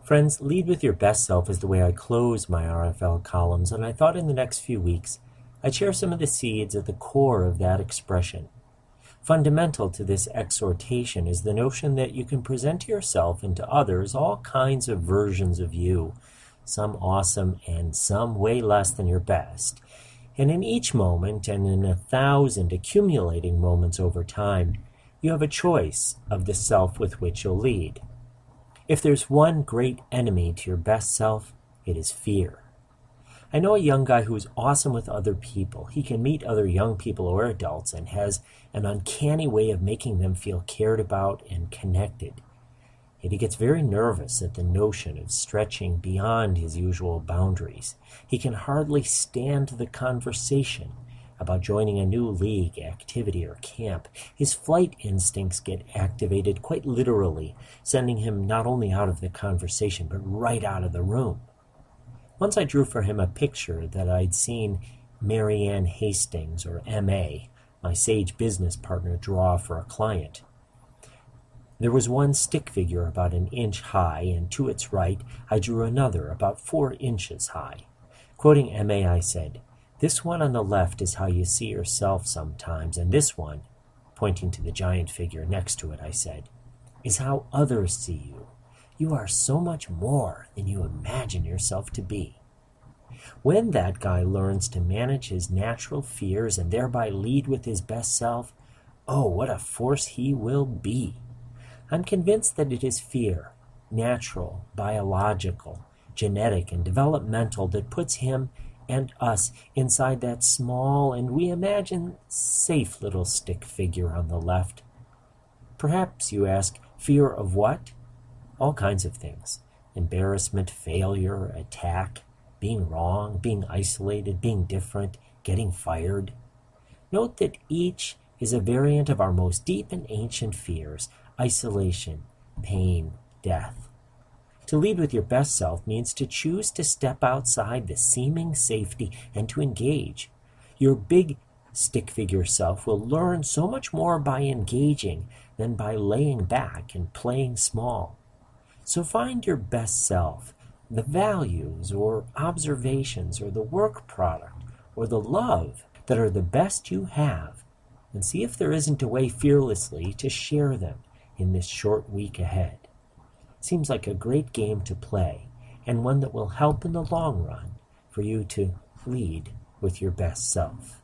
Friends, lead with your best self is the way I close my RFL columns, and I thought in the next few weeks I'd share some of the seeds at the core of that expression. Fundamental to this exhortation is the notion that you can present to yourself and to others all kinds of versions of you, some awesome and some way less than your best. And in each moment, and in 1,000 accumulating moments over time, you have a choice of the self with which you'll lead. If there's one great enemy to your best self, it is fear. I know a young guy who's awesome with other people. He can meet other young people or adults and has an uncanny way of making them feel cared about and connected. Yet he gets very nervous at the notion of stretching beyond his usual boundaries. He can hardly stand the conversation about joining a new league, activity, or camp. His flight instincts get activated quite literally, sending him not only out of the conversation, but right out of the room. Once I drew for him a picture that I'd seen Marianne Hastings, or M.A., my sage business partner, draw for a client. There was one stick figure about 1 inch high, and to its right I drew another about 4 inches high. Quoting M.A., I said, "This one on the left is how you see yourself sometimes, and this one," pointing to the giant figure next to it, I said, "is how others see you. You are so much more than you imagine yourself to be." When that guy learns to manage his natural fears and thereby lead with his best self, oh, what a force he will be. I'm convinced that it is fear, natural, biological, genetic, and developmental, that puts him and us inside that small and, we imagine, safe little stick figure on the left. Perhaps, you ask, fear of what? All kinds of things. Embarrassment, failure, attack, being wrong, being isolated, being different, getting fired. Note that each is a variant of our most deep and ancient fears: isolation, pain, death. To lead with your best self means to choose to step outside the seeming safety and to engage. Your big stick figure self will learn so much more by engaging than by laying back and playing small. So find your best self, the values or observations or the work product or the love that are the best you have, and see if there isn't a way fearlessly to share them in this short week ahead. Seems like a great game to play, and one that will help in the long run for you to lead with your best self.